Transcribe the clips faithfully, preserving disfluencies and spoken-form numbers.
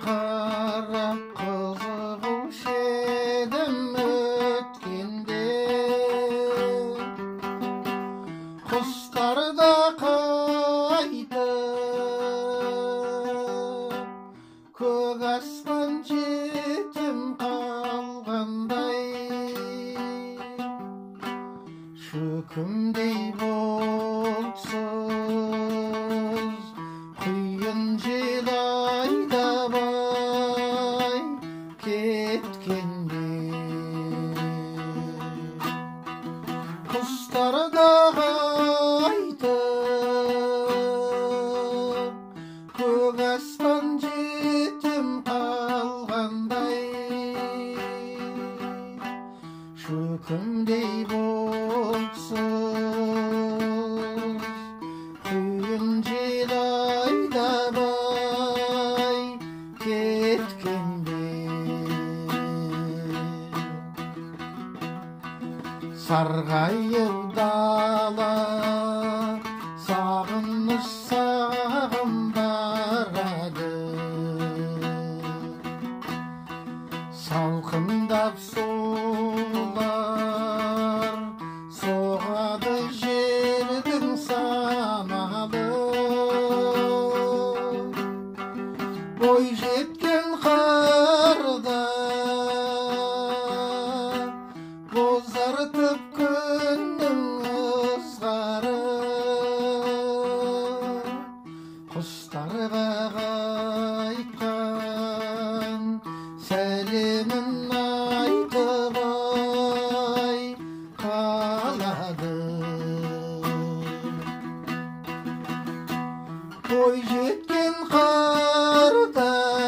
қарап қызығушы едім өткенде. Құстар да қайтып көк аспан жетім қалғандай, шөкімдей болсыз құйын жел айдабай кеткенде. Құстар да қайтып көк аспан жетім қалғандай, шөкімдей болсыз құйын жел айдабай кеткенде. Сарғайып дала сағыныш сағым барады, салқындап сулар соғады жердің самалы. Бой жеткен қарда бозартып күннің ызғары, құстарға қайтқан сәлемін айтып ай қалады. Бой жеткен қарда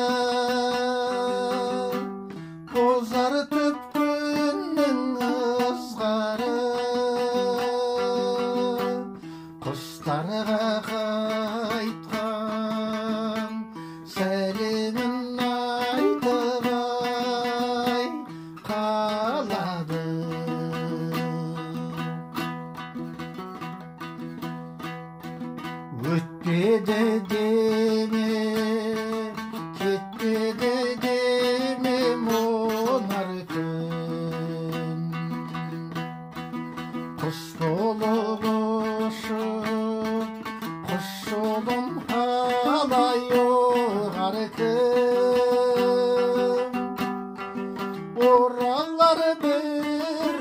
бозартып күннің ызғары, құстарға қайтқан сәлемін айтып ай қалады. Өтпеді деме, кетпеді деме мұнар күн, құс болып ұшып құс жолын қалай оғар кім. Оралар бір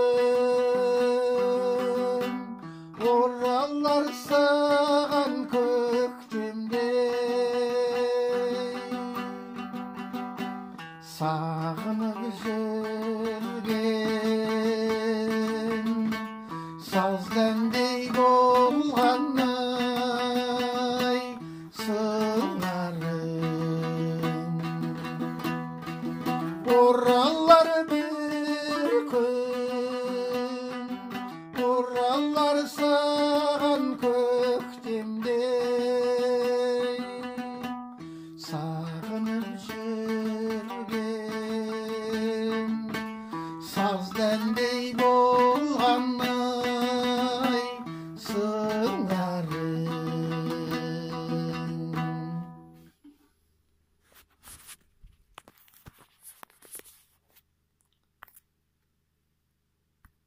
күн, оралар саған көктемде. Сағынып жүрген саздәндей болған ай сыңарың. Оралар бір күн, оралар саған көктемде. Сағынып жүрген саздәндей